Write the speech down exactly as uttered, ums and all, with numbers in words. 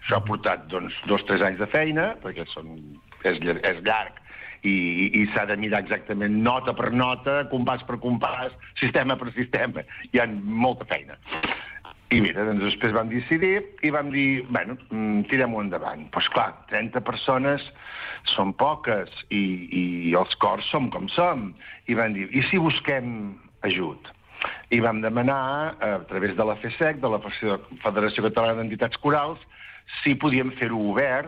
Això ha portat doncs, dos o tres anys de feina, perquè són, és, és llarg, i, i, i s'ha de mirar exactament nota per nota, compàs per compàs, sistema per sistema. Hi ha molta feina. I mira, doncs després vam decidir i vam dir, bueno, tirem-ho endavant. Doncs pues, clar, trenta persones són poques i, i els cors som com som. I vam dir, i si busquem ajut? I vam demanar, a través de la FESEC, de la Federació Catalana d'Entitats Corals, si podíem fer-ho obert